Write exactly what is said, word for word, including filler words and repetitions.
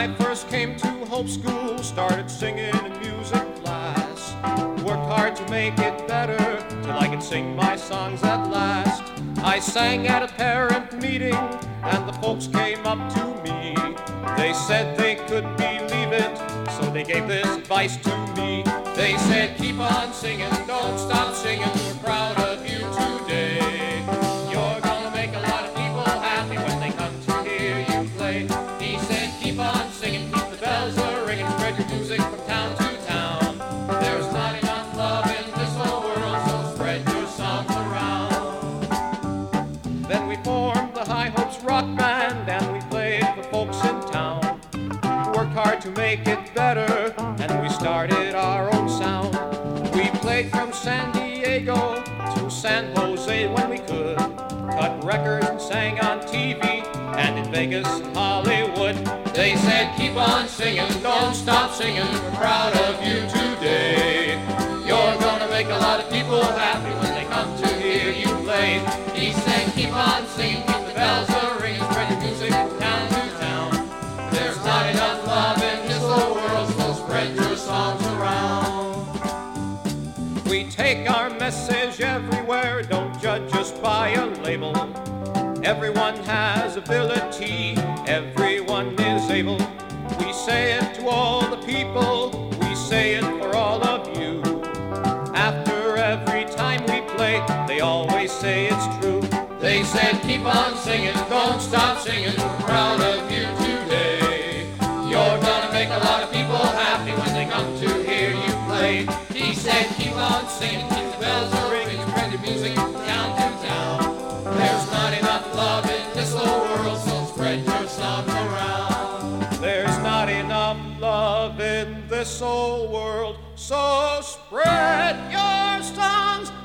I first came to Hope School, started singing in music class. Worked hard to make it better, till I could sing my songs at last. I sang at a parent meeting, and the folks came up to me. They said they could believe it, so they gave this advice to me. They said, keep on singing, don't stop singing, we're proud of you today. You're gonna make a lot of people happy when they come to hear you play. He said, keep on singing, keep the bells a-ringing, spread your music from town to town. There's not enough love in this whole world, so spread your songs around. Then we formed the High Hopes Rock Band, and we played for folks in town. Worked hard to make it better, and we started our own sound. We played from San Diego to San Jose when we could, cut records and sang on T V, and in Vegas and Hollywood. They said, keep on singing, don't stop singing, we're proud of you today. You're gonna make a lot of people happy when they come to hear you play. He said, keep on singing, keep the bells a-ringing, spread your music from town to town. There's not enough love in this whole world, so spread your songs around. We take our message everywhere, don't judge us by a label. Everyone has ability, everyone is able. We say it to all the people, we say it for all of you. After every time we play, they always say it's true. They said, keep on singing, don't stop singing, we're proud of you today. You're gonna make a lot of people happy when they come to hear you play. He said, keep on singing, keep the bells a-ringing, spread your music from town to town. There's not enough love in this whole world, so spread your songs around. There's not enough love in this whole world, so spread your songs